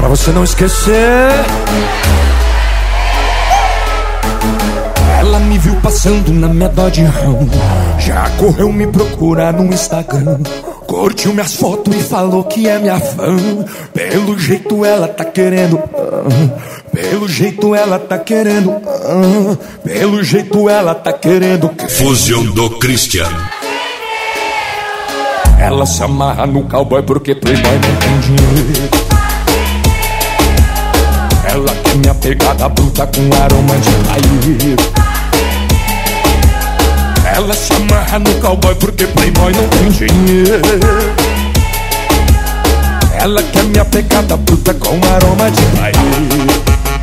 pra você não esquecer. Ela me viu passando na minha Dodge Ram, já correu me procurar no Instagram, curtiu minhas fotos e falou que é minha fã. Pelo jeito ela tá querendo, pelo jeito ela tá querendo, pelo jeito ela tá querendo. Fusão do Christian. Ela se amarra no cowboy porque playboy não tem dinheiro. Ela quer minha pegada bruta com aroma de paieiro. Ela se amarra no cowboy porque playboy não tem dinheiro. Ela quer minha pegada bruta com aroma de paieiro.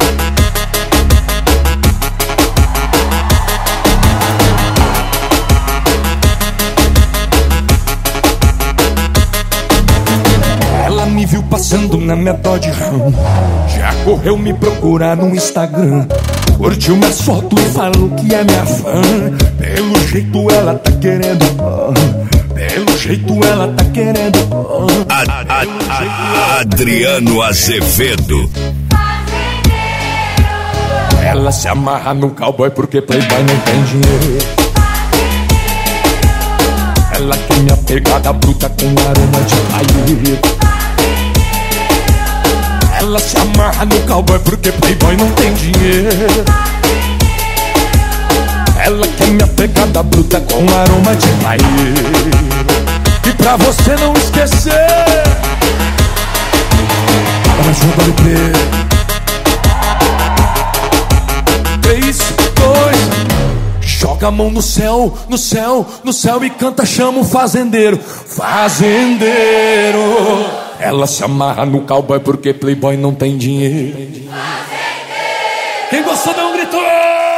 Ela me viu passando na minha Dodge Ram, já correu me procurar no Instagram, curtiu minhas fotos e falou que é minha fã. Pelo jeito ela tá querendo, pelo jeito ela tá querendo. Adriano Azevedo. Ela se amarra no cowboy porque playboy não tem dinheiro. Ela quer minha pegada bruta com aroma de paieiro. Ela se amarra no cowboy porque playboy não tem dinheiro. Ela quer minha pegada bruta com aroma de paieiro. E pra você não esquecer, ela joga no P 3, 2, joga a mão no céu, no céu, no céu e canta, chama o fazendeiro, fazendeiro. Ela se amarra no cowboy porque playboy não tem dinheiro. Quem gostou dá um grito.